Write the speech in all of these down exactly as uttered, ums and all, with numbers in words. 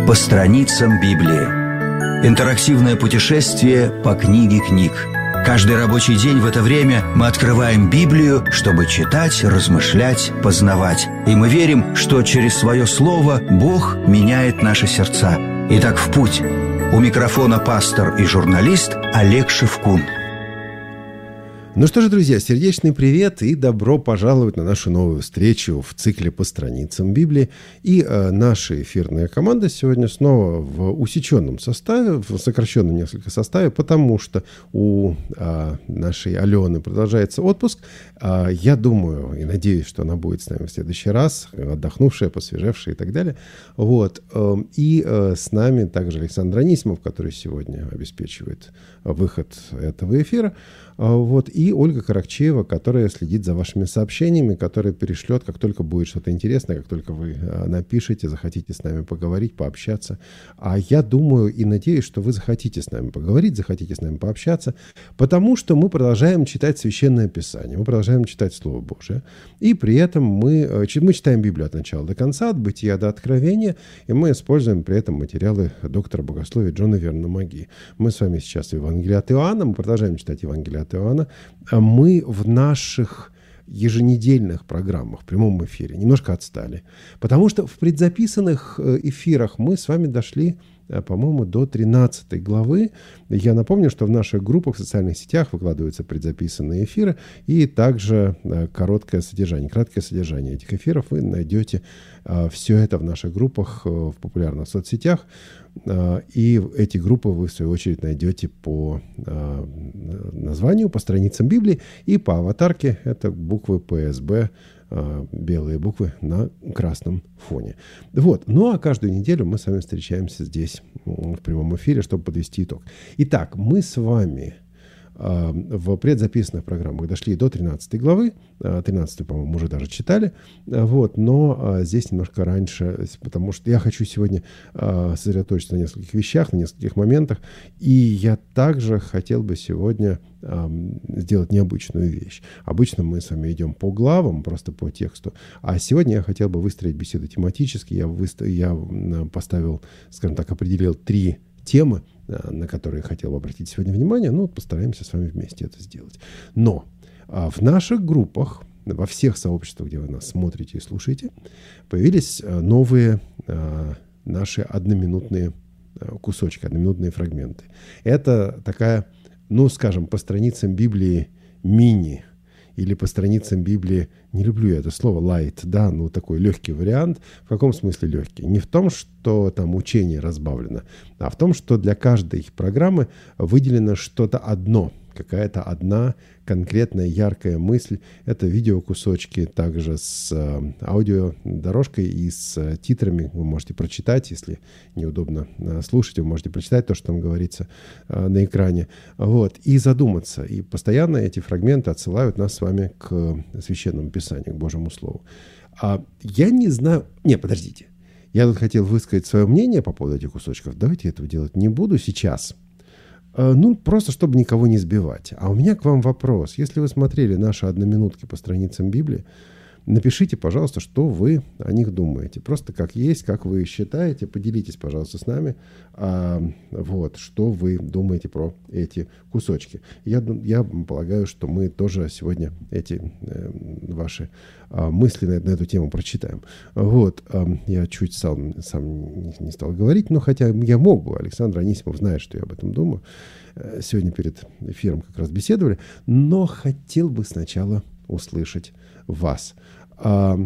по страницам Библии. Интерактивное путешествие по книге книг. Каждый рабочий день в это время мы открываем Библию, чтобы читать, размышлять, познавать. И мы верим, что через свое слово Бог меняет наши сердца. Итак, в путь. У микрофона пастор и журналист Олег Шевкун. Ну что же, друзья, сердечный привет и добро пожаловать на нашу новую встречу в цикле по страницам Библии. И э, наша эфирная команда сегодня снова в усеченном составе, в сокращенном несколько составе, потому что у э, нашей Алены продолжается отпуск. Э, я думаю и надеюсь, что она будет с нами в следующий раз, отдохнувшая, посвежевшая и так далее. Вот. Э, и э, с нами также Александр Анисимов, который сегодня обеспечивает выход этого эфира. Вот, и Ольга Каракчеева, которая следит за вашими сообщениями, которая перешлет, как только будет что-то интересное, как только вы напишете, захотите с нами поговорить, пообщаться. А я думаю и надеюсь, что вы захотите с нами поговорить, захотите с нами пообщаться, потому что мы продолжаем читать Священное Писание, мы продолжаем читать Слово Божие, и при этом мы, мы читаем Библию от начала до конца, от Бытия до Откровения, и мы используем при этом материалы доктора богословия Джона Вернона Маги. Мы с вами сейчас в Евангелии от Иоанна, мы продолжаем читать Евангелие от Иоанна. Мы в наших еженедельных программах в прямом эфире немножко отстали, потому что в предзаписанных эфирах мы с вами дошли, по-моему, до тринадцатой главы. Я напомню, что в наших группах в социальных сетях выкладываются предзаписанные эфиры и также короткое содержание, краткое содержание этих эфиров. Вы найдете все это в наших группах в популярных соцсетях. И эти группы вы, в свою очередь, найдете по названию, по страницам Библии и по аватарке. Это буквы Пэ Эс Бэ, белые буквы на красном фоне. Вот. Ну а каждую неделю мы с вами встречаемся здесь в прямом эфире, чтобы подвести итог. Итак, мы с вами в предзаписанных программах дошли до тринадцатой главы. тринадцатую, по-моему, уже даже читали. Вот. Но здесь немножко раньше, потому что я хочу сегодня сосредоточиться на нескольких вещах, на нескольких моментах. И я также хотел бы сегодня сделать необычную вещь. Обычно мы с вами идем по главам, просто по тексту. А сегодня я хотел бы выстроить беседу тематически. Я, выстав... я поставил, скажем так, определил три темы, на которые я хотел бы обратить сегодня внимание. Ну, постараемся с вами вместе это сделать. Но а, в наших группах, во всех сообществах, где вы нас смотрите и слушаете, появились а, новые а, наши одноминутные а, кусочки, одноминутные фрагменты. Это такая, ну, скажем, по страницам Библии мини или по страницам Библии, не люблю я это слово, light, да, ну такой легкий вариант. В каком смысле легкий? Не в том, что там учение разбавлено, а в том, что для каждой программы выделено что-то одно, какая-то одна конкретная яркая мысль. Это видеокусочки также с э, аудиодорожкой и с э, титрами. Вы можете прочитать, если неудобно э, слушать, вы можете прочитать то, что там говорится э, на экране. Вот. И задуматься. И постоянно эти фрагменты отсылают нас с вами к Священному Писанию, к Божьему Слову. А я не знаю... Не, подождите. Я тут хотел высказать свое мнение по поводу этих кусочков. Давайте этого делать не буду сейчас. Ну, просто чтобы никого не сбивать. А у меня к вам вопрос. Если вы смотрели наши одноминутки по страницам Библии, напишите, пожалуйста, что вы о них думаете. Просто как есть, как вы считаете. Поделитесь, пожалуйста, с нами, а, вот, что вы думаете про эти кусочки. Я, я полагаю, что мы тоже сегодня эти э, ваши а, мысли на, на эту тему прочитаем. Вот, а, я чуть сам, сам не, не стал говорить, но хотя я мог бы. Александр Анисимов знает, что я об этом думаю. Сегодня перед эфиром как раз беседовали. Но хотел бы сначала услышать вас. А,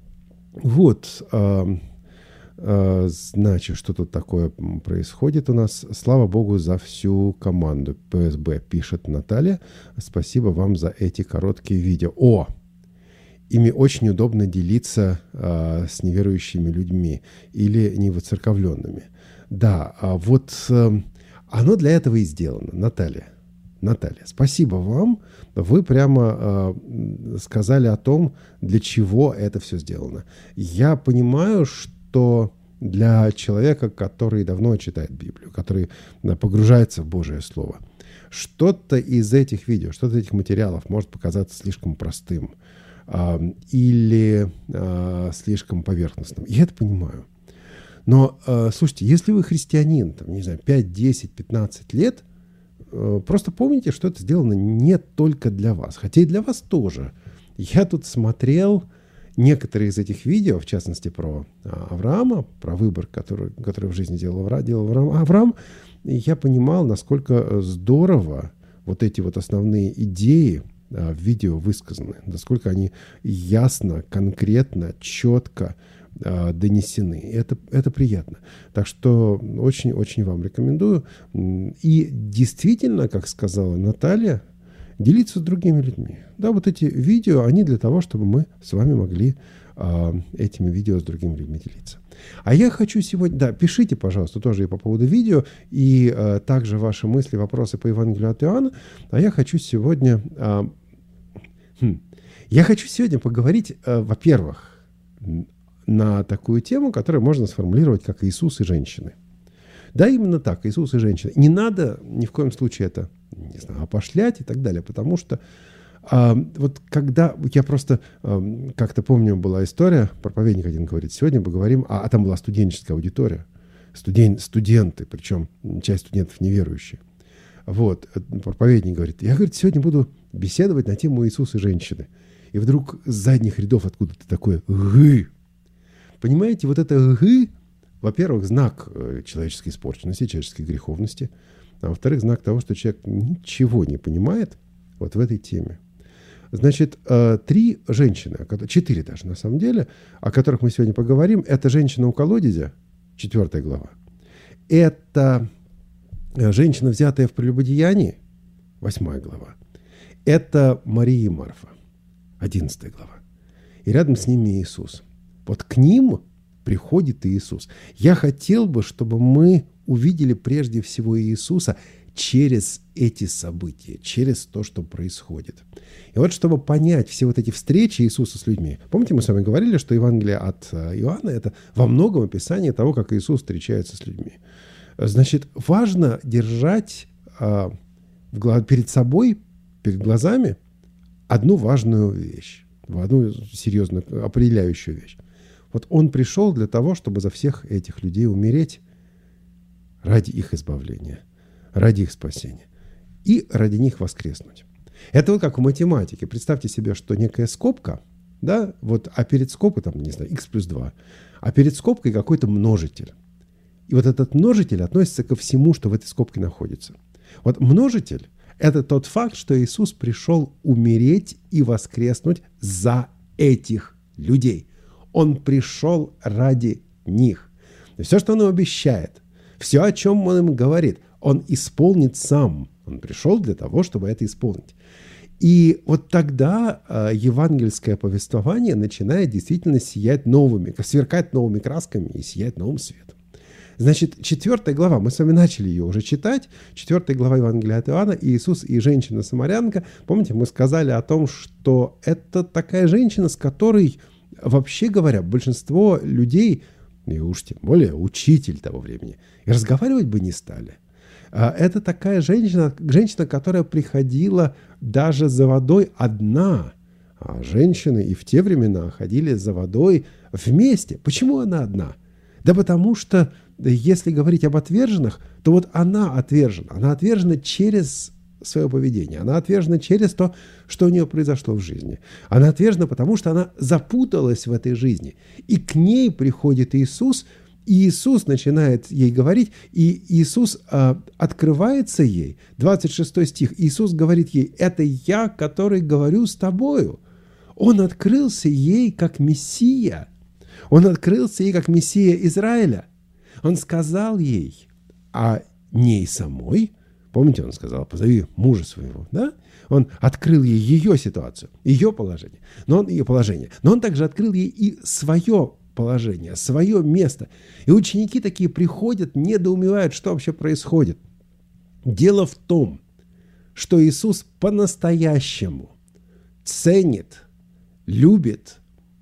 вот, а, а, значит, что тут такое происходит у нас. Слава Богу за всю команду. Пэ Эс Бэ, пишет Наталья. Спасибо вам за эти короткие видео. О! Ими очень удобно делиться а, с неверующими людьми или невоцерковленными. Да, а вот а, оно для этого и сделано, Наталья. Наталья, спасибо вам. Вы прямо э, сказали о том, для чего это все сделано. Я понимаю, что для человека, который давно читает Библию, который погружается в Божие Слово, что-то из этих видео, что-то из этих материалов может показаться слишком простым э, или э, слишком поверхностным. Я это понимаю. Но, э, слушайте, если вы христианин, там, не знаю, пять, десять, пятнадцать лет, э, просто помните, что это сделано не только для вас, хотя и для вас тоже. Я тут смотрел некоторые из этих видео, в частности, про Авраама, про выбор, который, который в жизни делал Авраам, делал Авраам, и я понимал, насколько здорово вот эти вот основные идеи а, в видео высказаны, насколько они ясно, конкретно, четко а, донесены. Это, это приятно. Так что очень-очень вам рекомендую. И действительно, как сказала Наталья, делиться с другими людьми. Да, вот эти видео, они для того, чтобы мы с вами могли э, этими видео с другими людьми делиться. А я хочу сегодня... Да, пишите, пожалуйста, тоже и по поводу видео, и э, также ваши мысли, вопросы по Евангелию от Иоанна. А я хочу сегодня... Э, хм, я хочу сегодня поговорить, э, во-первых, на такую тему, которую можно сформулировать как «Иисус и женщины». Да, именно так, Иисус и женщины. Не надо ни в коем случае это, не знаю, опошлять и так далее, потому что а, вот когда, я просто а, как-то помню, была история, проповедник один говорит, сегодня поговорим, а, а там была студенческая аудитория, студен, студенты, причем часть студентов неверующие. Вот, проповедник говорит, я, говорит, сегодня буду беседовать на тему Иисуса и женщины. И вдруг с задних рядов откуда-то такое «гы». Понимаете, вот это «гы», во-первых, знак человеческой испорченности, человеческой греховности, а во-вторых, знак того, что человек ничего не понимает вот в этой теме. Значит, три женщины, четыре даже на самом деле, о которых мы сегодня поговорим, это женщина у колодезя, четвертая глава, это женщина, взятая в прелюбодеянии, восьмая глава, это Мария и Марфа, одиннадцатая глава, и рядом с ними Иисус. Вот к ним приходит Иисус. Я хотел бы, чтобы мы увидели прежде всего Иисуса через эти события, через то, что происходит. И вот, чтобы понять все вот эти встречи Иисуса с людьми. Помните, мы с вами говорили, что Евангелие от Иоанна – это во многом описание того, как Иисус встречается с людьми. Значит, важно держать а, в, перед собой, перед глазами одну важную вещь, одну серьезную, определяющую вещь. Вот он пришел для того, чтобы за всех этих людей умереть ради их избавления, ради их спасения и ради них воскреснуть. Это вот как в математике. Представьте себе, что некая скобка, да, вот, а перед скобкой, там, не знаю, х плюс два, а перед скобкой какой-то множитель. И вот этот множитель относится ко всему, что в этой скобке находится. Вот множитель – это тот факт, что Иисус пришел умереть и воскреснуть за этих людей. Он пришел ради них. И все, что Он им обещает, все, о чем Он им говорит, Он исполнит сам. Он пришел для того, чтобы это исполнить. И вот тогда э, евангельское повествование начинает действительно сиять новыми, сверкать новыми красками и сиять новым светом. Значит, четвертая глава, мы с вами начали ее уже читать, четвертая глава Евангелия от Иоанна, Иисус и женщина-самарянка. Помните, мы сказали о том, что это такая женщина, с которой... Вообще говоря, большинство людей, и уж тем более учитель того времени, и разговаривать бы не стали. Это такая женщина, женщина, которая приходила даже за водой одна. А женщины и в те времена ходили за водой вместе. Почему она одна? Да потому что, если говорить об отверженных, то вот она отвержена. Она отвержена через свое поведение. Она отвержена через то, что у нее произошло в жизни. Она отвержена, потому что она запуталась в этой жизни. И к ней приходит Иисус, и Иисус начинает ей говорить, и Иисус а, открывается ей. двадцать шестой стих. Иисус говорит ей: «Это я, который говорю с тобою». Он открылся ей как Мессия. Он открылся ей как Мессия Израиля. Он сказал ей о ней самой. Помните, он сказал: позови мужа своего, да? Он открыл ей ее ситуацию, ее положение, но он, ее положение. Но он также открыл ей и свое положение, свое место. И ученики такие приходят, недоумевают, что вообще происходит. Дело в том, что Иисус по-настоящему ценит, любит,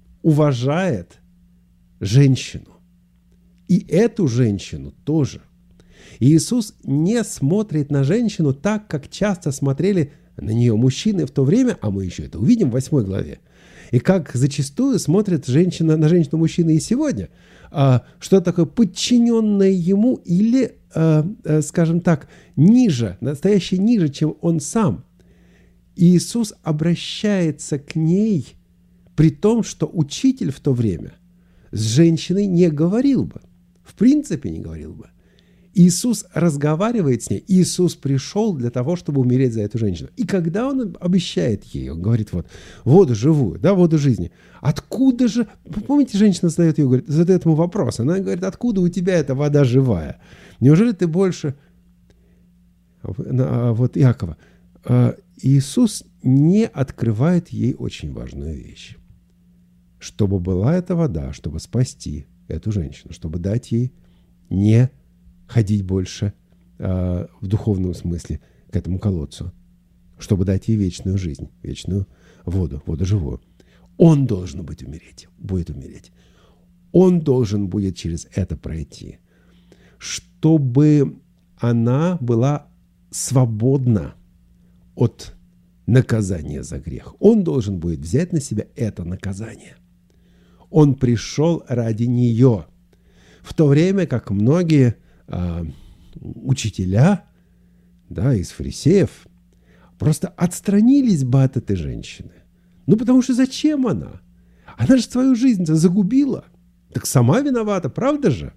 уважает женщину. И эту женщину тоже. И Иисус не смотрит на женщину так, как часто смотрели на нее мужчины в то время, а мы еще это увидим в восьмой главе. И как зачастую смотрят женщина на женщину-мужчины и сегодня. А, что такое подчиненное ему или, а, а, скажем так, ниже, настоящее ниже, чем он сам. И Иисус обращается к ней, при том, что учитель в то время с женщиной не говорил бы. В принципе, не говорил бы. Иисус разговаривает с ней. Иисус пришел для того, чтобы умереть за эту женщину. И когда он обещает ей, он говорит, вот, воду живую, да, воду жизни. Откуда же, помните, женщина задает, ей, говорит, задает ему вопрос. Она говорит, откуда у тебя эта вода живая? Неужели ты больше... Вот Иакова. Иисус не открывает ей очень важную вещь. Чтобы была эта вода, чтобы спасти эту женщину, чтобы дать ей не ходить больше э, в духовном смысле к этому колодцу, чтобы дать ей вечную жизнь, вечную воду, воду живую. Он должен быть умереть, будет умереть. Он должен будет через это пройти, чтобы она была свободна от наказания за грех. Он должен будет взять на себя это наказание. Он пришел ради нее, в то время как многие э, учителя, да, из фарисеев просто отстранились бы от этой женщины. Ну, потому что зачем она? Она же свою жизнь-то загубила. Так сама виновата, правда же?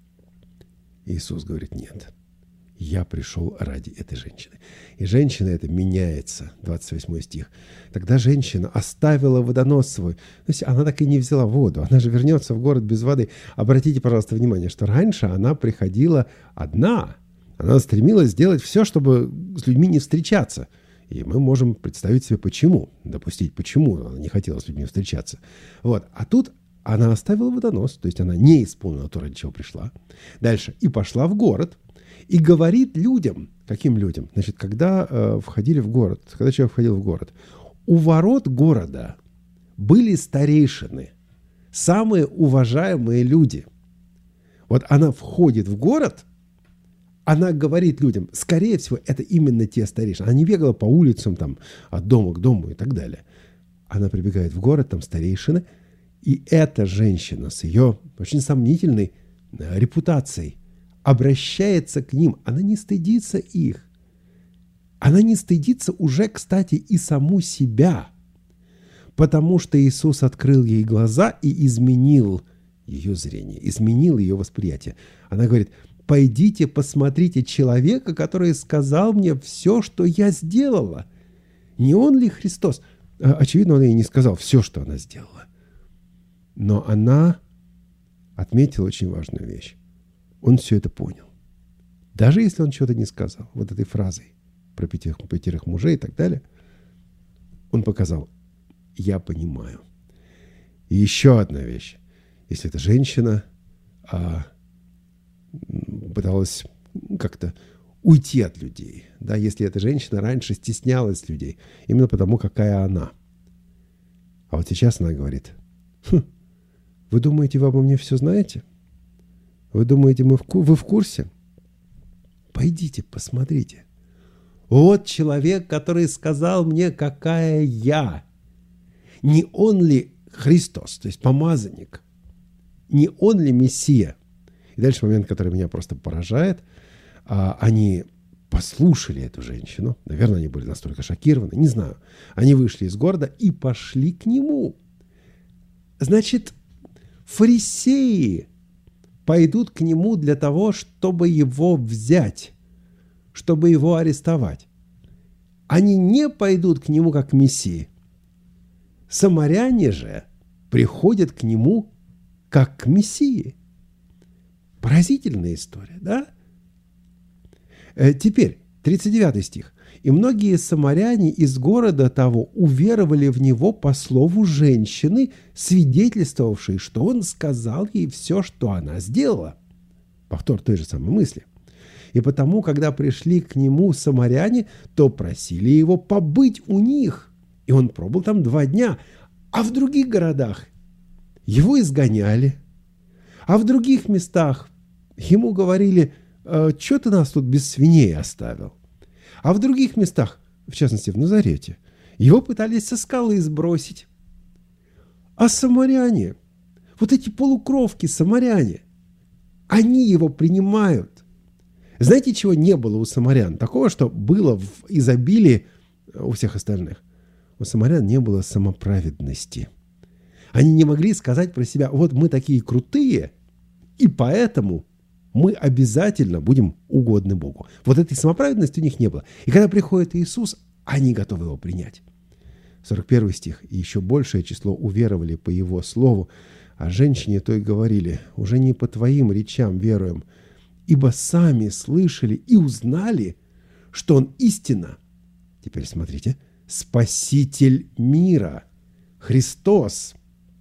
Иисус говорит, нет. Я пришел ради этой женщины. И женщина эта меняется. двадцать восьмой стих. Тогда женщина оставила водонос свой. То есть она так и не взяла воду. Она же вернется в город без воды. Обратите, пожалуйста, внимание, что раньше она приходила одна. Она стремилась сделать все, чтобы с людьми не встречаться. И мы можем представить себе, почему. Допустить, почему она не хотела с людьми встречаться. Вот. А тут она оставила водонос. То есть она не исполнила то, ради чего пришла. Дальше. И пошла в город. И говорит людям, каким людям? Значит, когда э, входили в город, когда человек входил в город, у ворот города были старейшины, самые уважаемые люди. Вот она входит в город, она говорит людям, скорее всего, это именно те старейшины. Она не бегала по улицам там, от дома к дому и так далее. Она прибегает в город, там старейшины, и эта женщина с ее очень сомнительной э, репутацией обращается к ним. Она не стыдится их. Она не стыдится уже, кстати, и саму себя. Потому что Иисус открыл ей глаза и изменил ее зрение, изменил ее восприятие. Она говорит, пойдите посмотрите человека, который сказал мне все, что я сделала. Не он ли Христос? Очевидно, он ей не сказал все, что она сделала. Но она отметила очень важную вещь. Он все это понял. Даже если он что-то не сказал, вот этой фразой про пятерых, пятерых мужей и так далее, он показал, я понимаю. И еще одна вещь. Если эта женщина а, пыталась как-то уйти от людей, да, если эта женщина раньше стеснялась людей, именно потому, какая она. А вот сейчас она говорит, хм, вы думаете, вы обо мне все знаете? Вы думаете, мы в ку- вы в курсе? Пойдите, посмотрите. Вот человек, который сказал мне, какая я. Не он ли Христос, то есть помазанник? Не он ли Мессия? И дальше момент, который меня просто поражает. А, они послушали эту женщину. Наверное, они были настолько шокированы. Не знаю. Они вышли из города и пошли к нему. Значит, фарисеи пойдут к нему для того, чтобы его взять, чтобы его арестовать. Они не пойдут к нему как к Мессии. Самаряне же приходят к нему как к Мессии. Поразительная история, да? Теперь, тридцать девятый стих. «И многие самаряне из города того уверовали в него по слову женщины, свидетельствовавшей, что он сказал ей все, что она сделала». Повтор той же самой мысли. «И потому, когда пришли к нему самаряне, то просили его побыть у них. И он пробыл там два дня. А в других городах его изгоняли. А в других местах ему говорили, что ты нас тут без свиней оставил? А в других местах, в частности в Назарете, его пытались со скалы сбросить. А самаряне, вот эти полукровки самаряне, они его принимают. Знаете, чего не было у самарян? Такого, что было в изобилии у всех остальных. У самарян не было самоправедности. Они не могли сказать про себя: вот мы такие крутые, и поэтому мы обязательно будем угодны Богу. Вот этой самоправедности у них не было. И когда приходит Иисус, они готовы его принять. сорок первый стих. «И еще большее число уверовали по его слову, а женщине той говорили: уже не по твоим речам веруем, ибо сами слышали и узнали, что он истинно». Теперь смотрите. Спаситель мира. Христос.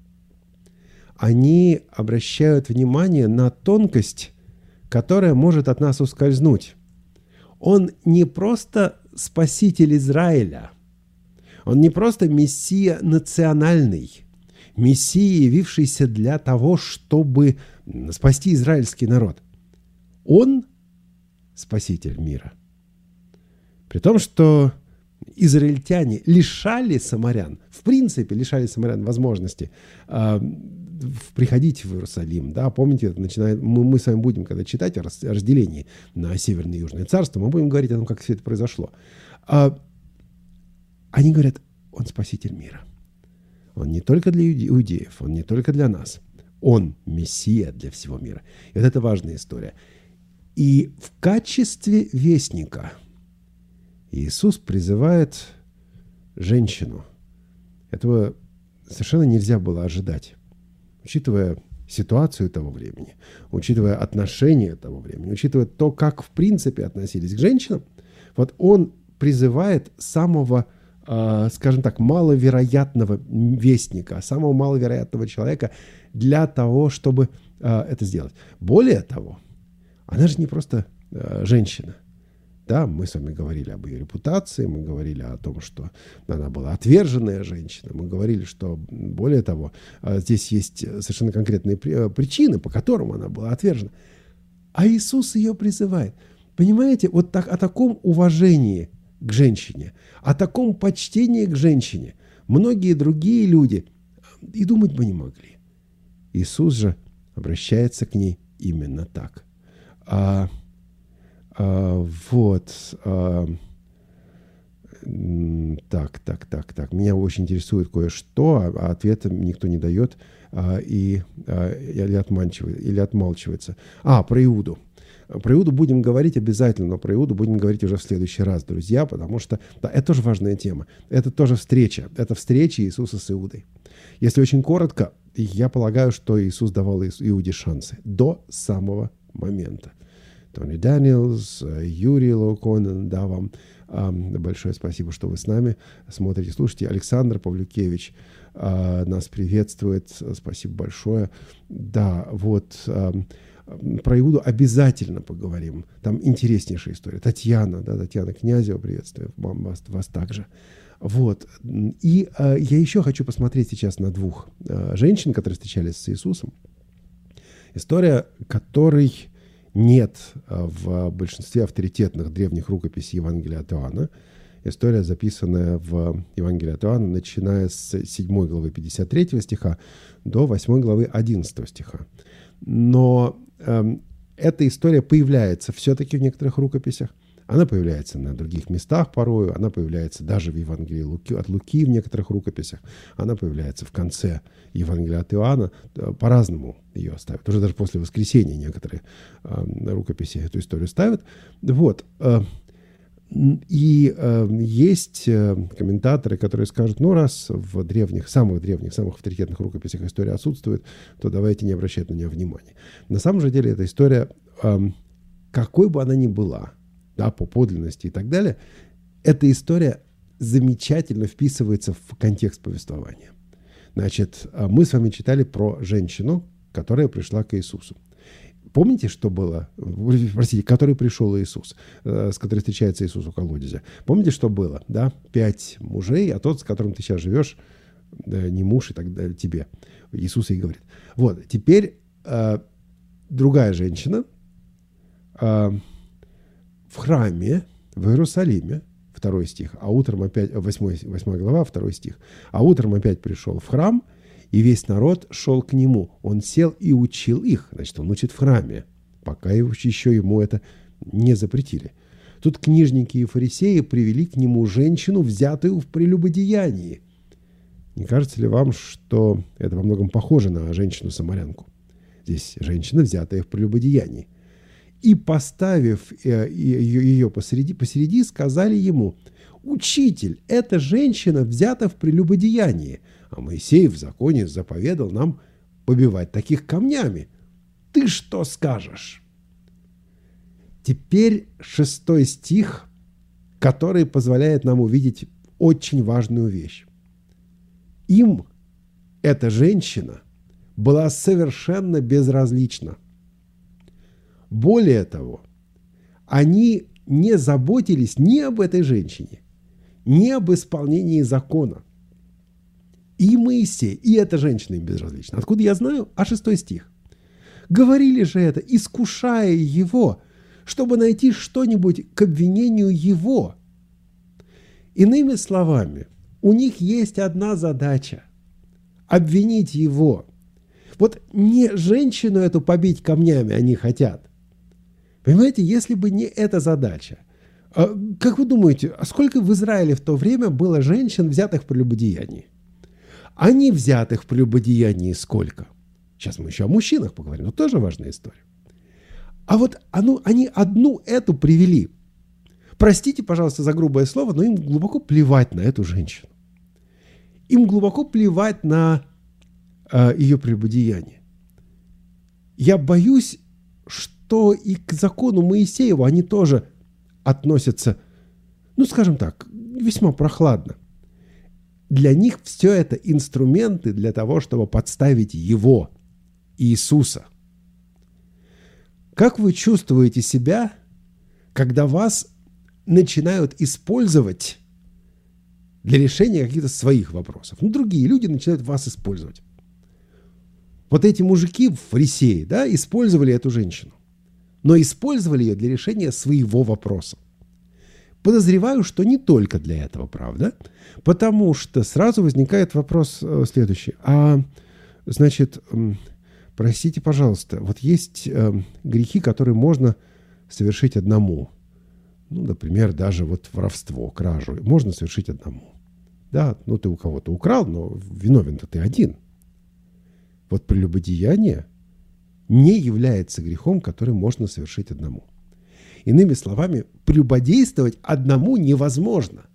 Они обращают внимание на тонкость, которая может от нас ускользнуть. Он не просто Спаситель Израиля. Он не просто Мессия национальный. Мессия, явившийся для того, чтобы спасти израильский народ. Он Спаситель мира. При том, что израильтяне лишали самарян, в принципе, лишали самарян возможности э, приходить в Иерусалим. Да? Помните, это начинает, мы, мы с вами будем, когда читать о разделении на Северное и Южное царство, мы будем говорить о том, как все это произошло. А, они говорят: он Спаситель мира. Он не только для иудеев, он не только для нас. Он Мессия для всего мира. И вот это важная история. И в качестве вестника Иисус призывает женщину. Этого совершенно нельзя было ожидать, учитывая ситуацию того времени, учитывая отношения того времени, учитывая то, как в принципе относились к женщинам. Вот он призывает самого, э, скажем так, маловероятного вестника, самого маловероятного человека для того, чтобы э, это сделать. Более того, она же не просто э, женщина. Да, мы с вами говорили об ее репутации, мы говорили о том, что она была отверженная женщина, мы говорили, что, более того, здесь есть совершенно конкретные причины, по которым она была отвержена. А Иисус ее призывает. Понимаете, вот так, о таком уважении к женщине, о таком почтении к женщине многие другие люди и думать бы не могли. Иисус же обращается к ней именно так. А Uh, вот. Uh, так, так, так, так. Меня очень интересует кое-что, а, а ответа никто не дает uh, и, uh, или, отманчивает, или отмалчивается. А, про Иуду. Про Иуду будем говорить обязательно, но про Иуду будем говорить уже в следующий раз, друзья, потому что да, это тоже важная тема. Это тоже встреча. Это встреча Иисуса с Иудой. Если очень коротко, я полагаю, что Иисус давал Иуде шансы до самого момента. Тони Дэниелс, Юрий Лоуконен, да, вам э, большое спасибо, что вы с нами смотрите, слушайте. Александр Павлюкевич э, нас приветствует, спасибо большое. Да, вот, э, про Иуду обязательно поговорим, там интереснейшая история. Татьяна, да, Татьяна Князева, приветствую вас, вас также. Вот, и э, я еще хочу посмотреть сейчас на двух э, женщин, которые встречались с Иисусом. История, которой нет в большинстве авторитетных древних рукописей Евангелия от Иоанна. История, записанная в Евангелии от Иоанна, начиная с седьмой главы пятьдесят третьего стиха до восьмой главы одиннадцатого стиха. Но э, эта история появляется все-таки в некоторых рукописях. Она появляется на других местах порою, она появляется даже в Евангелии Луки, от Луки в некоторых рукописях, она появляется в конце Евангелия от Иоанна, по-разному ее ставят. Уже даже после воскресения некоторые э, рукописи эту историю ставят. Вот. Э, и э, есть э, комментаторы, которые скажут: ну, раз в древних, самых древних, самых авторитетных рукописях история отсутствует, то давайте не обращать на нее внимания. На самом же деле эта история, э, какой бы она ни была, да, по подлинности и так далее, эта история замечательно вписывается в контекст повествования. Значит, мы с вами читали про женщину, которая пришла к Иисусу. Помните, что было? Простите, который пришел Иисус, с которой встречается Иисус у колодезя. Помните, что было? Да? Пять мужей, а тот, с которым ты сейчас живешь, не муж и так далее, тебе. Иисус ей говорит. Вот, теперь э, другая женщина э, в храме в Иерусалиме, второй стих, а утром опять, восьмая глава, второй стих, а утром опять пришел в храм И весь народ шел к нему. Он сел и учил их. Значит, он учит в храме, пока еще ему это не запретили. Тут книжники и фарисеи привели к нему женщину, взятую в прелюбодеянии. Не кажется ли вам, что это во многом похоже на женщину-самарянку? Здесь женщина, взятая в прелюбодеянии. И, поставив ее посреди, посреди, сказали ему: «Учитель, эта женщина взята в прелюбодеянии, а Моисей в законе заповедал нам побивать таких камнями. Ты что скажешь?» Теперь шестой стих, который позволяет нам увидеть очень важную вещь. Им эта женщина была совершенно безразлична. Более того, они не заботились ни об этой женщине, ни об исполнении закона. И Моисей, и эта женщина им безразлична. Откуда я знаю? А шестой стих. Говорили же это, искушая его, чтобы найти что-нибудь к обвинению его. Иными словами, у них есть одна задача – обвинить его. Вот не женщину эту побить камнями они хотят. Понимаете, если бы не эта задача, как вы думаете, а сколько в Израиле в то время было женщин, взятых в прелюбодеянии? А не взятых в прелюбодеянии сколько? Сейчас мы еще о мужчинах поговорим, но тоже важная история. А вот оно, они одну эту привели. Простите, пожалуйста, за грубое слово, но им глубоко плевать на эту женщину. Им глубоко плевать на э, ее прелюбодеяние. Я боюсь, что и к закону Моисееву они тоже относятся, ну, скажем так, весьма прохладно. Для них все это инструменты для того, чтобы подставить его, Иисуса. Как вы чувствуете себя, когда вас начинают использовать для решения каких-то своих вопросов? Ну, другие люди начинают вас использовать. Вот эти мужики, фарисеи, да, использовали эту женщину, но использовали ее для решения своего вопроса. Подозреваю, что не только для этого, правда? Потому что сразу возникает вопрос следующий. А, значит, простите, пожалуйста, вот есть грехи, которые можно совершить одному. Ну, например, даже вот воровство, кражу можно совершить одному. Да, ну ты у кого-то украл, но виновен-то ты один. Вот прелюбодеяние не является грехом, который можно совершить одному. Иными словами, прелюбодействовать одному невозможно.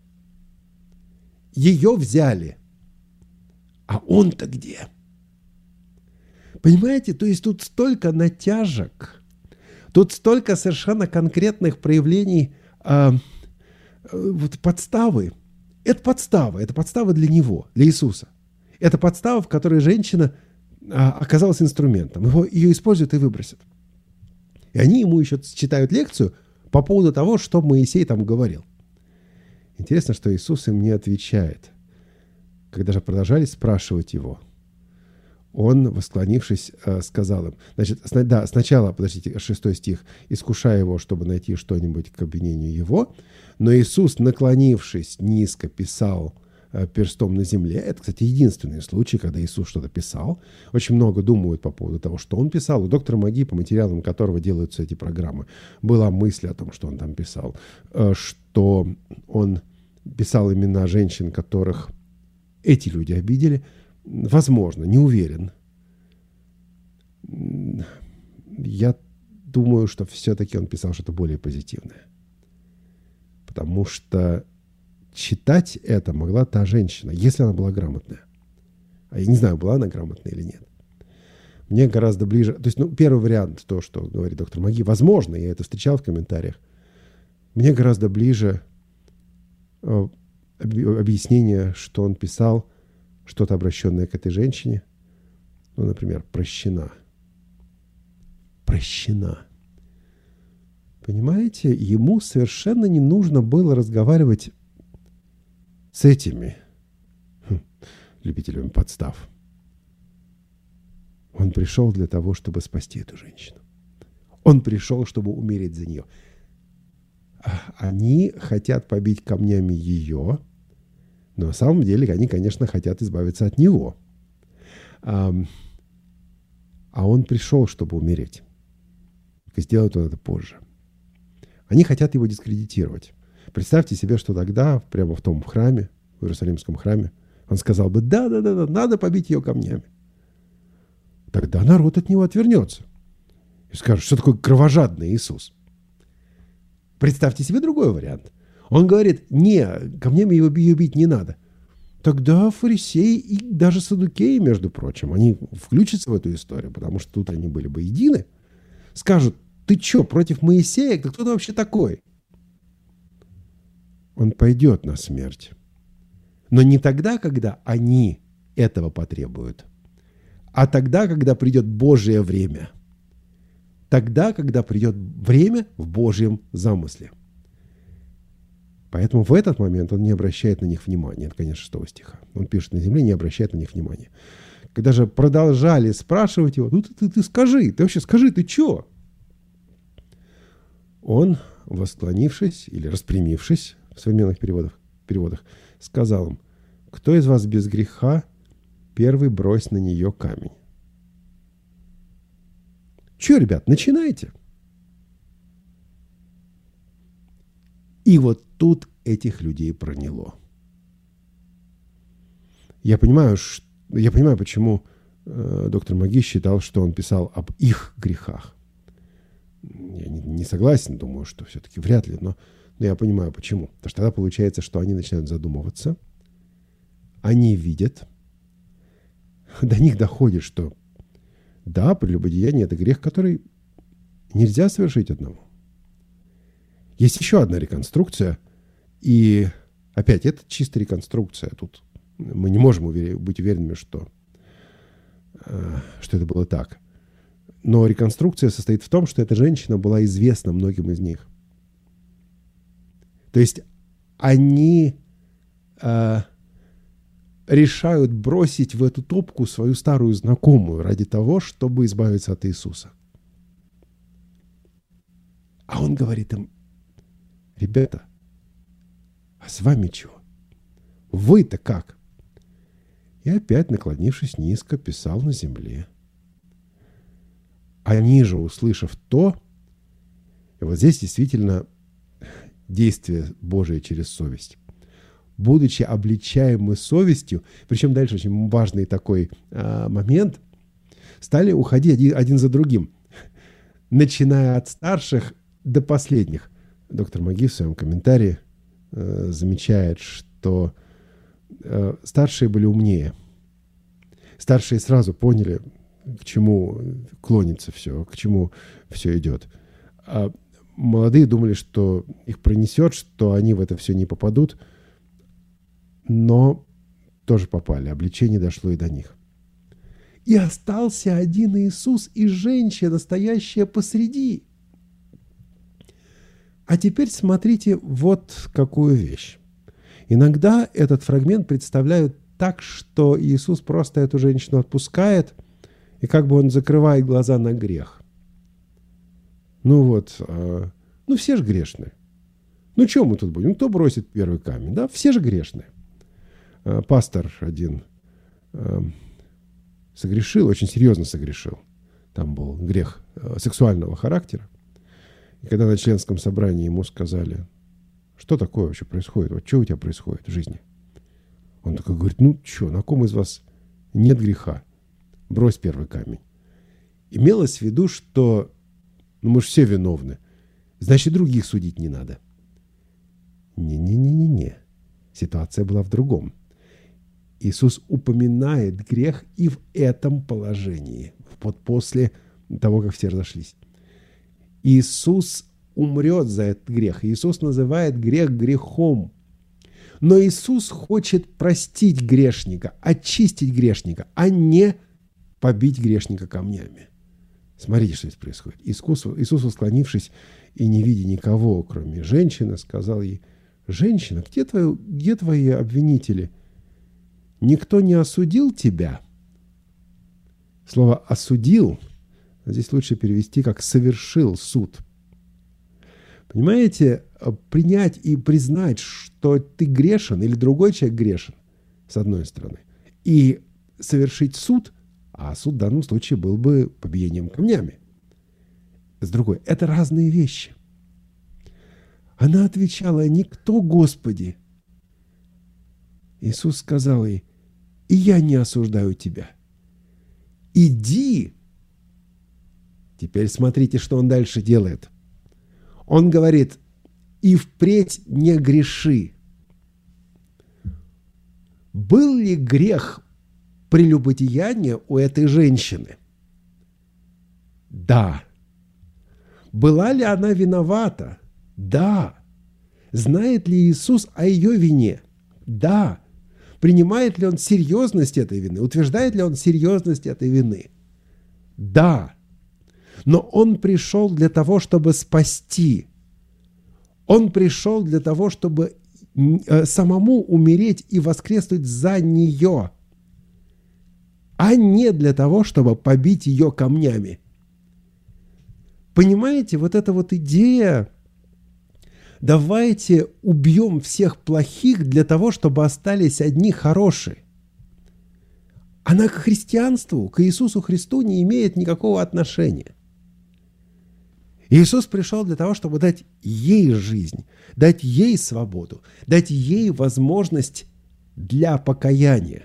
Ее взяли. А он-то где? Понимаете, то есть тут столько натяжек, тут столько совершенно конкретных проявлений а, вот подставы. Это подстава, это подстава для него, для Иисуса. Это подстава, в которой женщина а, оказалась инструментом. Его, ее используют и выбросят. И они ему еще читают лекцию по поводу того, что Моисей там говорил. Интересно, что Иисус им не отвечает. Когда же продолжали спрашивать его, он, восклонившись, сказал им, значит, да, сначала, подождите, шестой стих, искушая его, чтобы найти что-нибудь к обвинению его, но Иисус, наклонившись низко, писал перстом на земле. Это, кстати, единственный случай, когда Иисус что-то писал. Очень много думают по поводу того, что он писал. У доктора Маги, по материалам которого делаются эти программы, была мысль о том, что он там писал, что он писал имена женщин, которых эти люди обидели. Возможно, не уверен. Я думаю, что все-таки он писал что-то более позитивное. Потому что читать это могла та женщина, если она была грамотная. А я не знаю, была она грамотная или нет. Мне гораздо ближе... То есть, ну, первый вариант, то, что говорит доктор Маги, возможно, я это встречал в комментариях, мне гораздо ближе э, объяснение, что он писал что-то, обращенное к этой женщине. Ну, например, прощена. Прощена. Понимаете, ему совершенно не нужно было разговаривать с этими хм, любителями подстав. Он пришел для того, чтобы спасти эту женщину. Он пришел, чтобы умереть за нее. Они хотят побить камнями ее, но на самом деле они, конечно, хотят избавиться от него. А, а он пришел, чтобы умереть. Только сделает он это позже. Они хотят его дискредитировать. Представьте себе, что тогда, прямо в том храме, в Иерусалимском храме, он сказал бы: да, да, да, да, надо побить ее камнями. Тогда народ от него отвернется и скажет: что такое кровожадный Иисус. Представьте себе другой вариант. Он говорит: не, камнями ее бить не надо. Тогда фарисеи и даже саддукеи, между прочим, они включатся в эту историю, потому что тут они были бы едины, скажут: ты что, против Моисея? Ты кто ты вообще такой? Он пойдет на смерть. Но не тогда, когда они этого потребуют, а тогда, когда придет Божье время. Тогда, когда придет время в Божьем замысле. Поэтому в этот момент он не обращает на них внимания. Это конец шестого стиха. Он пишет: на земле не обращает на них внимания. Когда же продолжали спрашивать его: ну ты, ты, ты скажи, ты вообще скажи, ты что? Он, восклонившись или распрямившись в современных переводах, переводах, сказал им: кто из вас без греха, первый брось на нее камень. Че, ребят, начинайте. И вот тут этих людей проняло. Я понимаю, что, я понимаю, почему э, доктор Маги считал, что он писал об их грехах. Я не, не согласен, думаю, что все-таки вряд ли, но, но я понимаю, почему. Потому что тогда получается, что они начинают задумываться, они видят, до них доходит, что да, прелюбодеяние – это грех, который нельзя совершить одному. Есть еще одна реконструкция, и опять, это чисто реконструкция. Тут мы не можем увер- быть уверенными, что, э, что это было так. Но реконструкция состоит в том, что эта женщина была известна многим из них. То есть они э, решают бросить в эту топку свою старую знакомую ради того, чтобы избавиться от Иисуса. А он говорит им: ребята, а с вами чего? Вы-то как? И опять, наклонившись низко, писал на земле. Они же, услышав то, и вот здесь действительно действие Божие через совесть. Будучи обличаемы совестью, причем дальше очень важный такой а, момент, стали уходить один, один за другим, начиная от старших до последних. Доктор Маги в своем комментарии э, замечает, что э, старшие были умнее. Старшие сразу поняли, к чему клонится все, к чему все идет. А молодые думали, что их пронесет, что они в это все не попадут, но тоже попали. Обличение дошло и до них. И остался один Иисус и женщина, стоящая посреди. А теперь смотрите вот какую вещь. Иногда этот фрагмент представляют так, что Иисус просто эту женщину отпускает, и как бы он закрывает глаза на грех. Ну вот, э, ну все же грешные. Ну что мы тут будем? Ну кто бросит первый камень? Да, все же грешные. Э, пастор один э, согрешил, очень серьезно согрешил. Там был грех э, сексуального характера. И когда на членском собрании ему сказали: что такое вообще происходит? Вот что у тебя происходит в жизни? Он такой говорит: ну что, на ком из вас нет греха? Брось первый камень. Имелось в виду, что ну, мы же все виновны. Значит, других судить не надо. Не-не-не-не-не. Ситуация была в другом. Иисус упоминает грех и в этом положении. Вот после того, как все разошлись. Иисус умрет за этот грех. Иисус называет грех грехом. Но Иисус хочет простить грешника, очистить грешника, а не побить грешника камнями. Смотрите, что здесь происходит. Иисус, Иисус, склонившись и не видя никого, кроме женщины, сказал ей: «Женщина, где твои, где твои обвинители? Никто не осудил тебя?» Слово «осудил» здесь лучше перевести как «совершил суд». Понимаете, принять и признать, что ты грешен или другой человек грешен, с одной стороны, и совершить суд А суд в данном случае был бы побиением камнями. С другой, это разные вещи. Она отвечала: «Никто, Господи». Иисус сказал ей: «И я не осуждаю тебя. Иди». Теперь смотрите, что он дальше делает. Он говорит: «И впредь не греши». Был ли грех прелюбодеяния у этой женщины? Да. Была ли она виновата? Да. Знает ли Иисус о ее вине? Да. Принимает ли он серьезность этой вины? Утверждает ли он серьезность этой вины? Да. Но он пришел для того, чтобы спасти. Он пришел для того, чтобы самому умереть и воскреснуть за нее, а не для того, чтобы побить ее камнями. Понимаете, вот эта вот идея: давайте убьем всех плохих для того, чтобы остались одни хорошие, она к христианству, к Иисусу Христу не имеет никакого отношения. Иисус пришел для того, чтобы дать ей жизнь, дать ей свободу, дать ей возможность для покаяния.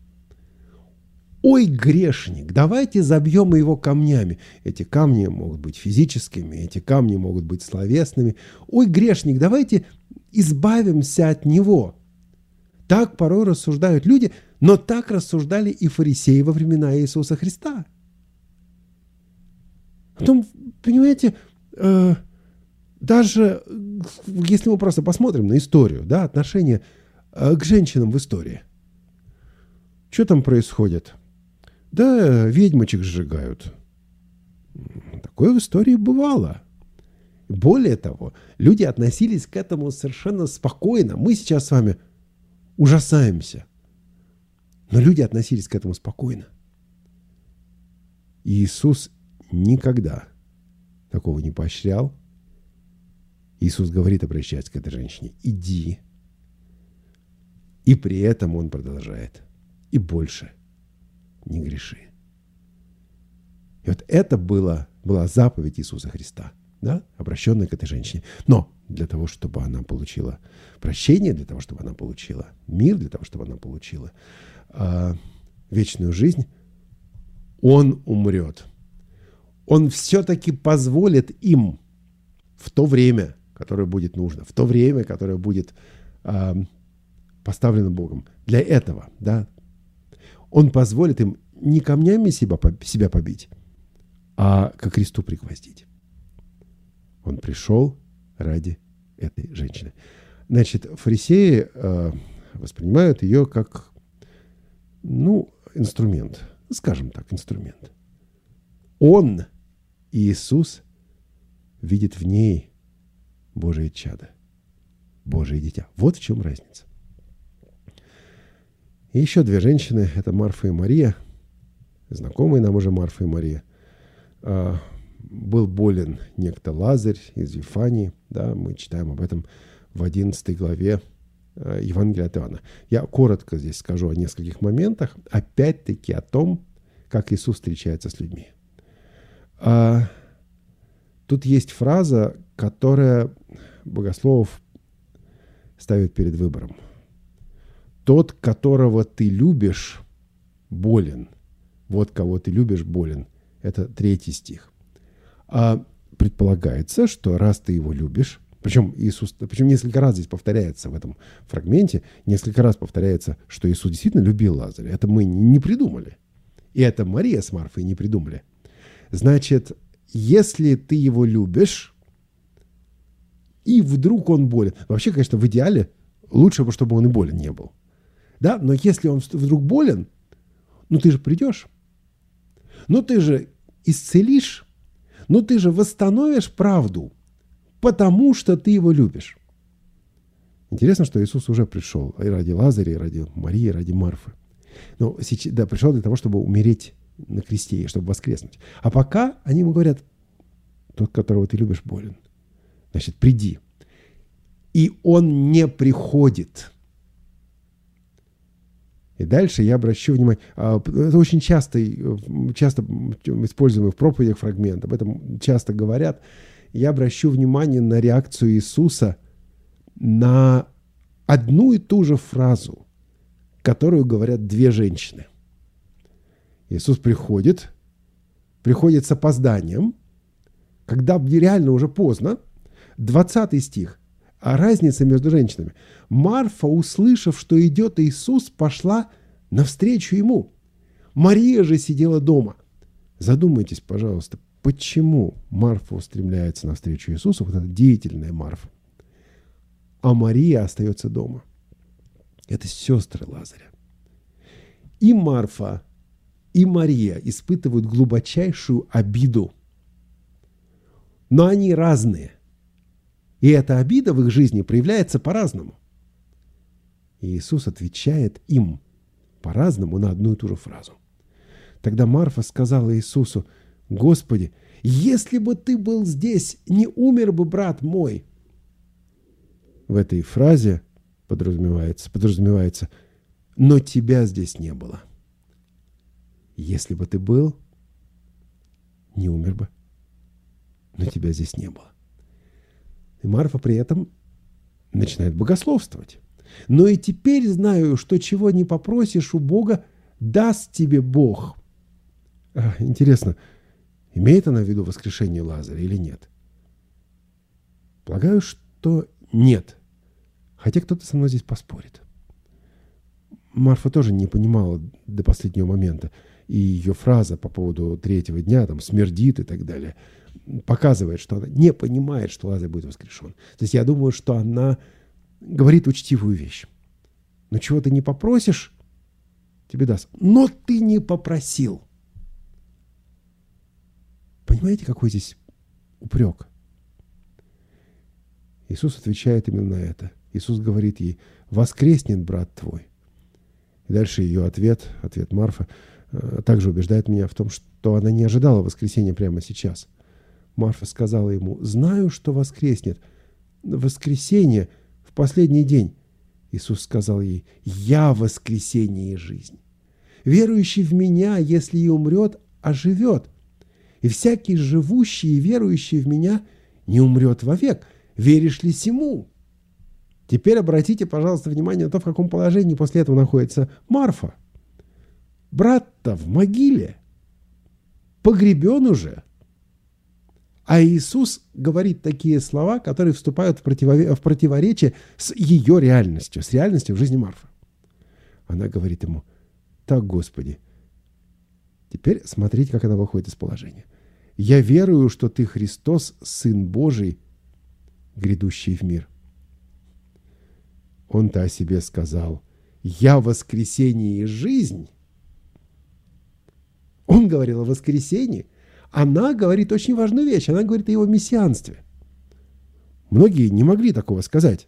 Ой, грешник, давайте забьем его камнями. Эти камни могут быть физическими, эти камни могут быть словесными. Ой, грешник, давайте избавимся от него. Так порой рассуждают люди, но так рассуждали и фарисеи во времена Иисуса Христа. Потом, понимаете, э, даже если мы просто посмотрим на историю, да, отношение э, к женщинам в истории. Что там происходит? Да, ведьмочек сжигают. Такое в истории бывало. Более того, люди относились к этому совершенно спокойно. Мы сейчас с вами ужасаемся. Но люди относились к этому спокойно. И Иисус никогда такого не поощрял. Иисус говорит, обращаясь к этой женщине: иди. И при этом он продолжает: и больше не греши. И вот это было, была заповедь Иисуса Христа, да, обращенная к этой женщине. Но для того, чтобы она получила прощение, для того, чтобы она получила мир, для того, чтобы она получила э, вечную жизнь, он умрет. Он все-таки позволит им в то время, которое будет нужно, в то время, которое будет э, поставлено Богом. Для этого, да, он позволит им не камнями себя, себя побить, а ко кресту пригвоздить. Он пришел ради этой женщины. Значит, фарисеи э, воспринимают ее как, ну, инструмент. Скажем так, инструмент. Он, Иисус, видит в ней Божие чадо, Божие дитя. Вот в чем разница. И еще две женщины, это Марфа и Мария, знакомые нам уже Марфа и Мария. А, был болен некто Лазарь из Вифании, да, мы читаем об этом в одиннадцатой главе а, Евангелия от Иоанна. Я коротко здесь скажу о нескольких моментах, опять-таки о том, как Иисус встречается с людьми. А, тут есть фраза, которая богословов ставит перед выбором. Тот, которого ты любишь, болен. Вот кого ты любишь, болен. Это третий стих. А предполагается, что раз ты его любишь, причем Иисус, причем несколько раз здесь повторяется в этом фрагменте, несколько раз повторяется, что Иисус действительно любил Лазаря. Это мы не придумали. И это Мария с Марфой не придумали. Значит, если ты его любишь, и вдруг он болен. Вообще, конечно, в идеале лучше бы, чтобы он и болен не был. Да, но если он вдруг болен, ну ты же придешь, ну ты же исцелишь, ну ты же восстановишь правду, потому что ты его любишь. Интересно, что Иисус уже пришел и ради Лазаря, и ради Марии, и ради Марфы. Но сейчас, да, пришел для того, чтобы умереть на кресте, и чтобы воскреснуть. А пока они ему говорят: тот, которого ты любишь, болен. Значит, приди. И он не приходит. И дальше я обращу внимание, это очень часто, часто используемый в проповедях фрагмент, об этом часто говорят, я обращу внимание на реакцию Иисуса на одну и ту же фразу, которую говорят две женщины. Иисус приходит, приходит с опозданием, когда реально уже поздно, двадцатый стих, а разница между женщинами. Марфа, услышав, что идет Иисус, пошла навстречу ему. Мария же сидела дома. Задумайтесь, пожалуйста, почему Марфа устремляется навстречу Иисусу, вот эта деятельная Марфа, а Мария остается дома. Это сестры Лазаря. И Марфа, и Мария испытывают глубочайшую обиду. Но они разные. И эта обида в их жизни проявляется по-разному. И Иисус отвечает им по-разному на одну и ту же фразу. Тогда Марфа сказала Иисусу: «Господи, если бы ты был здесь, не умер бы брат мой». В этой фразе подразумевается, подразумевается «но тебя здесь не было». Если бы ты был, не умер бы, но тебя здесь не было. И Марфа при этом начинает богословствовать. «Но и теперь знаю, что чего не попросишь у Бога, даст тебе Бог». А, интересно, имеет она в виду воскрешение Лазаря или нет? Полагаю, что нет. Хотя кто-то со мной здесь поспорит. Марфа тоже не понимала до последнего момента. И ее фраза по поводу третьего дня, там, смердит и так далее, показывает, что она не понимает, что Лазарь будет воскрешен. То есть я думаю, что она говорит учтивую вещь. Но чего ты не попросишь, тебе даст. Но ты не попросил. Понимаете, какой здесь упрек? Иисус отвечает именно на это. Иисус говорит ей: воскреснет брат твой. И дальше ее ответ, ответ Марфы, также убеждает меня в том, что она не ожидала воскресения прямо сейчас. Марфа сказала ему: знаю, что воскреснет. Воскресение в последний день. Иисус сказал ей: я воскресение и жизнь. Верующий в меня, если и умрет, оживет. И всякий живущий и верующий в меня не умрет вовек. Веришь ли сему? Теперь обратите, пожалуйста, внимание на то, в каком положении после этого находится Марфа. Брат-то в могиле, погребен уже. А Иисус говорит такие слова, которые вступают в, противо... в противоречие с ее реальностью, с реальностью в жизни Марфы. Она говорит ему: так, Господи. Теперь смотрите, как она выходит из положения. Я верую, что ты Христос, Сын Божий, грядущий в мир. Он-то о себе сказал: я воскресение и жизнь. Он говорил о воскресении. Она говорит очень важную вещь. Она говорит о его мессианстве. Многие не могли такого сказать.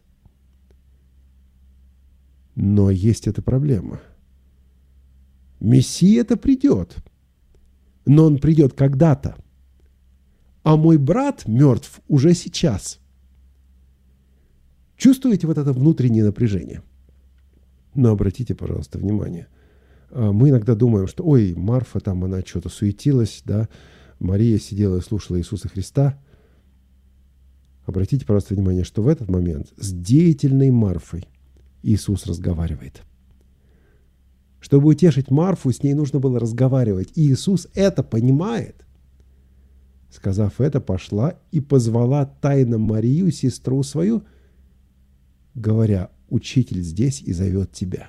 Но есть эта проблема. Мессия-то придет. Но он придет когда-то. А мой брат мертв уже сейчас. Чувствуете вот это внутреннее напряжение? Но обратите, пожалуйста, внимание. Мы иногда думаем, что ой, Марфа там, она что-то суетилась, да, Мария сидела и слушала Иисуса Христа. Обратите, пожалуйста, внимание, что в этот момент с деятельной Марфой Иисус разговаривает. Чтобы утешить Марфу, с ней нужно было разговаривать. И Иисус это понимает. Сказав это, пошла и позвала тайно Марию, сестру свою, говоря: учитель здесь и зовет тебя.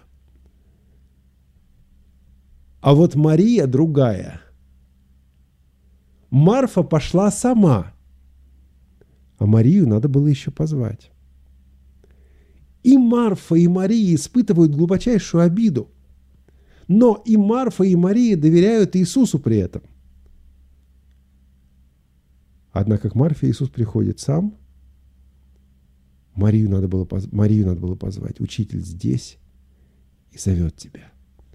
А вот Мария другая. Марфа пошла сама, а Марию надо было еще позвать. И Марфа, и Мария испытывают глубочайшую обиду. Но и Марфа, и Мария доверяют Иисусу при этом. Однако к Марфе Иисус приходит сам. Марию надо было, поз... Марию надо было позвать. Учитель здесь и зовет тебя.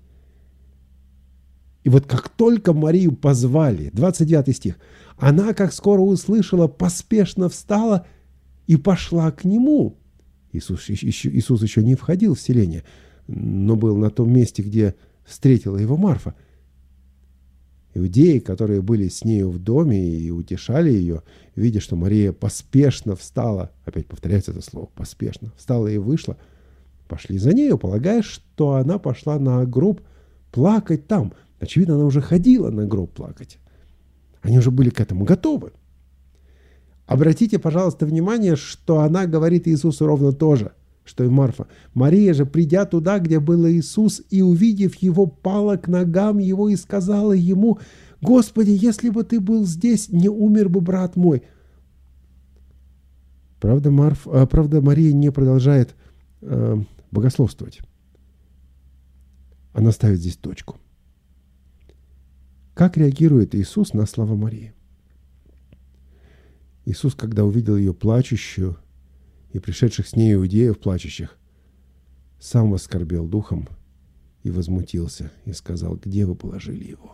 И вот как только Марию позвали, двадцать девятый стих, она, как скоро услышала, поспешно встала и пошла к нему. Иисус еще, Иисус еще не входил в селение. но был на том месте, где встретила его Марфа. Иудеи, которые были с нею в доме и утешали ее, видя, что Мария поспешно встала, опять повторяется это слово, поспешно, встала и вышла, пошли за нею, полагая, что она пошла на гроб плакать там. Очевидно, она уже ходила на гроб плакать. Они уже были к этому готовы. Обратите, пожалуйста, внимание, что она говорит Иисусу ровно то же, что и Марфа. Мария же, придя туда, где был Иисус, и увидев его, пала к ногам его и сказала ему: «Господи, если бы ты был здесь, не умер бы брат мой». Правда, Марф, правда Мария не продолжает э, богословствовать. Она ставит здесь точку. Как реагирует Иисус на слова Марии? Иисус, когда увидел ее плачущую и пришедших с ней иудеев плачущих, сам воскорбел духом и возмутился, и сказал: «Где вы положили его?»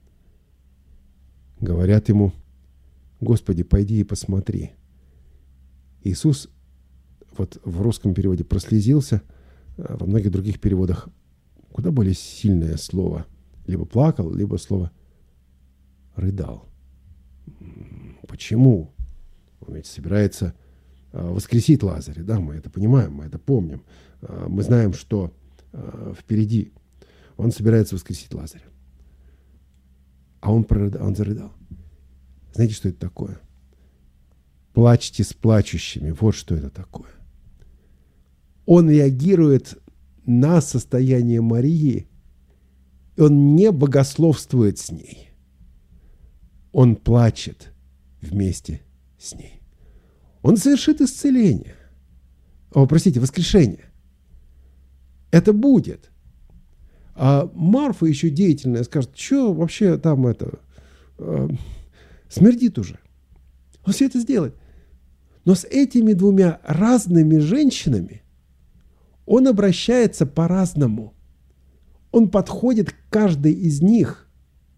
Говорят ему: «Господи, пойди и посмотри». Иисус, вот в русском переводе, прослезился, а во многих других переводах куда более сильное слово. Либо плакал, либо слово рыдал. Почему? Он ведь собирается воскресить Лазаря, да, мы это понимаем, мы это помним. Мы знаем, что впереди он собирается воскресить Лазаря. А он, прорыдал, он зарыдал. Знаете, что это такое? Плачьте с плачущими. Вот что это такое. Он реагирует на состояние Марии, и он не богословствует с ней. Он плачет вместе с ней. Он совершит исцеление. О, простите, воскрешение. Это будет. А Марфа еще деятельная скажет: что вообще там это, э, смердит уже. Он все это сделает. Но с этими двумя разными женщинами он обращается по-разному. Он подходит к каждой из них.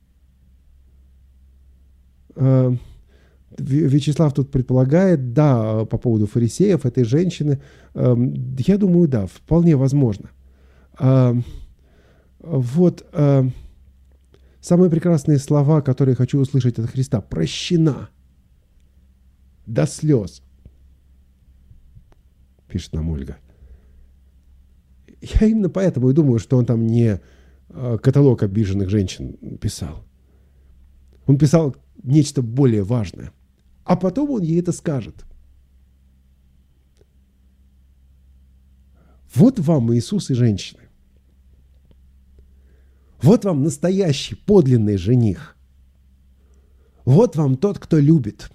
Э, Вячеслав тут предполагает, да, по поводу фарисеев, этой женщины. Э, я думаю, да, вполне возможно. Э, Вот э, самые прекрасные слова, которые я хочу услышать от Христа. Прощена до слез, пишет нам Ольга. Я именно поэтому и думаю, что он там не э, каталог обиженных женщин писал. Он писал нечто более важное. А потом он ей это скажет. Вот вам Иисус и женщины. Вот вам настоящий, подлинный жених. Вот вам тот, кто любит.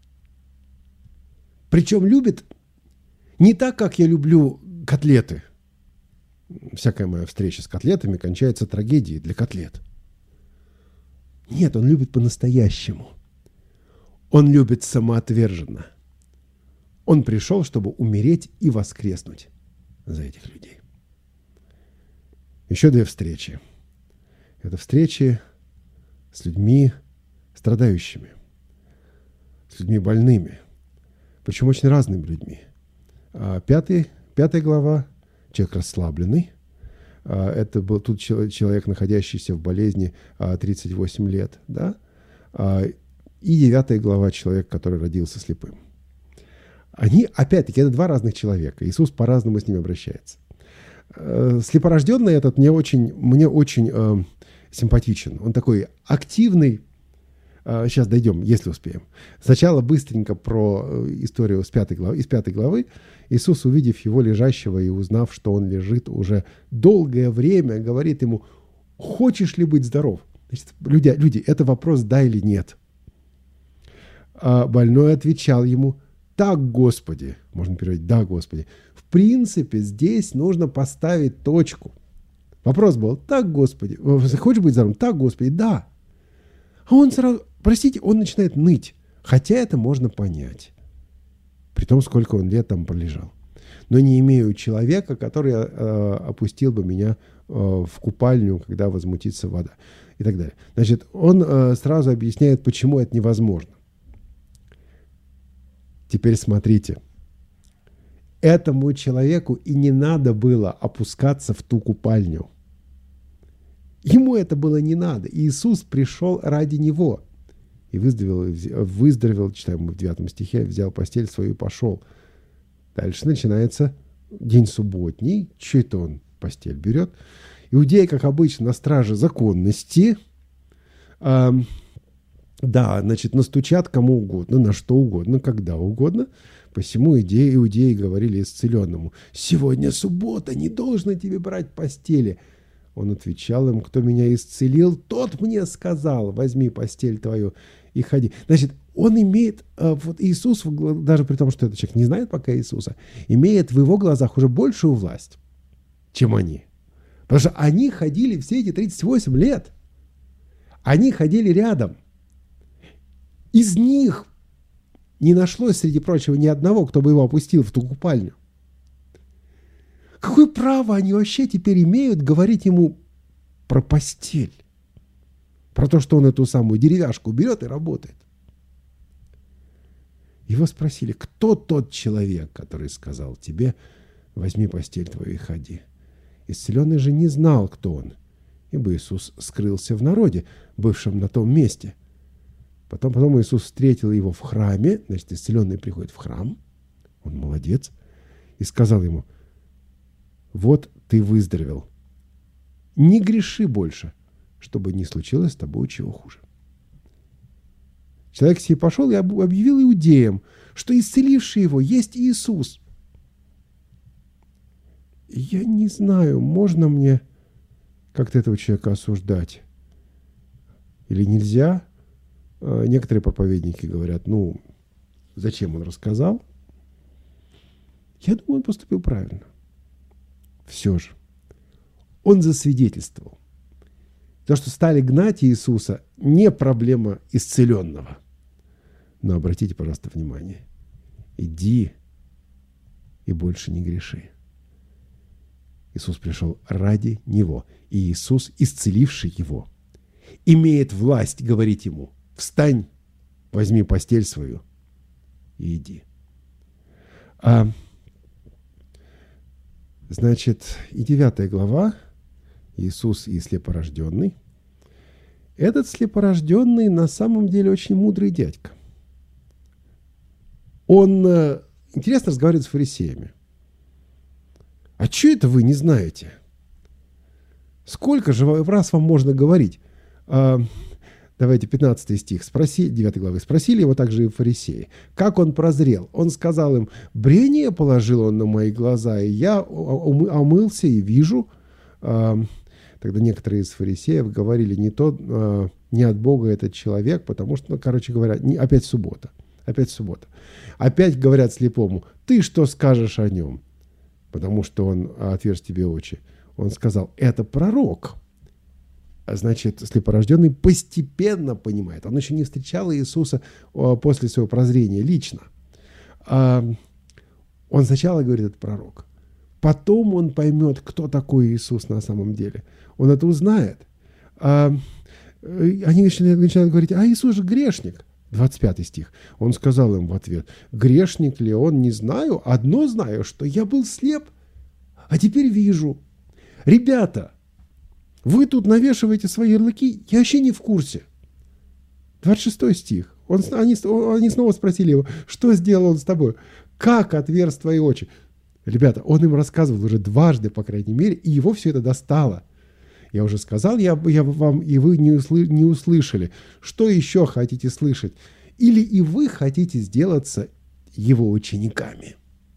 Причем любит не так, как я люблю котлеты. Всякая моя встреча с котлетами кончается трагедией для котлет. Нет, он любит по-настоящему. Он любит самоотверженно. Он пришел, чтобы умереть и воскреснуть за этих людей. Еще две встречи. Это встречи с людьми страдающими, с людьми больными, причем очень разными людьми. Пятый, пятая глава, человек расслабленный. Это был тут человек, находящийся в болезни тридцать восемь лет. Да? И девятая глава, человек, который родился слепым. Они, опять-таки, это два разных человека. Иисус по-разному с ними обращается. Слепорожденный этот мне очень, мне очень э, симпатичен. Он такой активный. Э, сейчас дойдем, если успеем. Сначала быстренько про историю с пятой главы, из пятой главы. Иисус, увидев его лежащего и узнав, что он лежит уже долгое время, говорит ему: хочешь ли быть здоров? Значит, люди, люди, это вопрос да или нет. А больной отвечал ему: так, Господи. Можно переводить: да, Господи. В принципе, здесь нужно поставить точку. Вопрос был: так, Господи. Хочешь быть здоровым? Так, Господи. Да. А он сразу, простите, он начинает ныть. Хотя это можно понять. При том, сколько он лет там пролежал. Но не имею человека, который э, опустил бы меня э, в купальню, когда возмутится вода. И так далее. Значит, он э, сразу объясняет, почему это невозможно. Теперь смотрите. Этому человеку и не надо было опускаться в ту купальню. Ему это было не надо. Иисус пришел ради него. И выздоровел, выздоровел, читаем мы в девятом стихе, взял постель свою и пошел. Дальше начинается день субботний. Че это он постель берет? Иудеи, как обычно, на страже законности. А, да, значит, настучат кому угодно, на что угодно, когда угодно. Посему иудеи, иудеи говорили исцеленному: «Сегодня суббота, не должно тебе брать постели». Он отвечал им: «Кто меня исцелил, тот мне сказал: возьми постель твою и ходи». Значит, он имеет, вот Иисус, даже при том, что этот человек не знает пока Иисуса, имеет в его глазах уже большую власть, чем они. Потому что они ходили все эти тридцать восемь лет. Они ходили рядом. Из них не нашлось, среди прочего, ни одного, кто бы его опустил в ту купальню. Какое право они вообще теперь имеют говорить ему про постель? Про то, что он эту самую деревяшку берет и работает. Его спросили: кто тот человек, который сказал тебе: возьми постель твою и ходи? Исцеленный же не знал, кто он, ибо Иисус скрылся в народе, бывшем на том месте. Потом, потом Иисус встретил его в храме, значит, исцеленный приходит в храм, он молодец, и сказал ему: вот ты выздоровел, не греши больше, чтобы не случилось с тобой чего хуже. Человек сей пошел и объявил иудеям, что исцеливший его есть Иисус. Я не знаю, можно мне как-то этого человека осуждать или нельзя. Некоторые проповедники говорят: ну, зачем он рассказал? Я думаю, он поступил правильно. Все же. Он засвидетельствовал. То, что стали гнать Иисуса, не проблема исцеленного. Но обратите, пожалуйста, внимание. Иди и больше не греши. Иисус пришел ради него. И Иисус, исцеливший его, имеет власть говорить ему: встань, возьми постель свою и иди. А, значит, и девятая глава, Иисус и слепорожденный. Этот слепорожденный на самом деле очень мудрый дядька. Он э, интересно разговаривает с фарисеями. А что это вы не знаете? Сколько же раз вам можно говорить? А, давайте пятнадцатый стих. Спроси, девятой главы. Спросили его также и фарисеи. Как он прозрел? Он сказал им: брение положил он на мои глаза, и я омылся и вижу. А, тогда некоторые из фарисеев говорили: не, то, а, не от Бога этот человек, потому что, ну, короче говоря, не, опять суббота. Опять суббота. Опять говорят слепому: ты что скажешь о нем? Потому что он отверз тебе очи. Он сказал: это пророк. Значит, слепорожденный постепенно понимает. Он еще не встречал Иисуса после своего прозрения лично. Он сначала говорит: это пророк. Потом он поймет, кто такой Иисус на самом деле. Он это узнает. Они начинают, начинают говорить: а Иисус же грешник. двадцать пятый стих. Он сказал им в ответ: грешник ли он, не знаю. Одно знаю, что я был слеп, а теперь вижу. Ребята, вы тут навешиваете свои ярлыки, я вообще не в курсе. двадцать шестой стих. Он, они, они снова спросили его: что сделал он с тобой? Как отверз твои очи? Ребята, он им рассказывал уже дважды, по крайней мере, и его все это достало. Я уже сказал я, я вам, и вы не, услы, не услышали. Что еще хотите слышать? Или и вы хотите сделаться его учениками?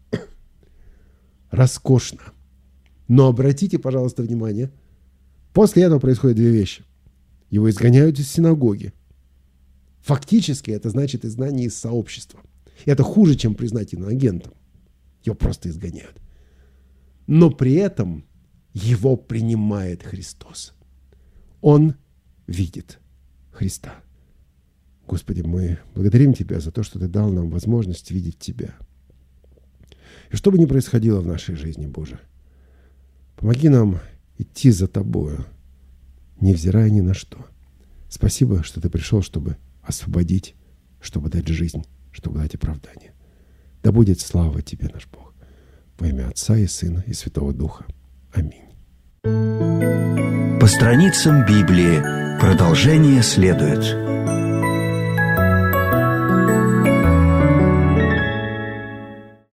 Роскошно. Но обратите, пожалуйста, внимание. После этого происходят две вещи. Его изгоняют из синагоги. Фактически это значит изгнание из сообщества. Это хуже, чем признать иноагентом. Его просто изгоняют. Но при этом его принимает Христос. Он видит Христа. Господи, мы благодарим Тебя за то, что Ты дал нам возможность видеть Тебя. И что бы ни происходило в нашей жизни, Боже, помоги нам идти за Тобою, невзирая ни на что. Спасибо, что Ты пришел, чтобы освободить, чтобы дать жизнь, чтобы дать оправдание. Да будет слава Тебе, наш Бог. Во имя Отца и Сына и Святого Духа. Аминь. По страницам Библии продолжение следует.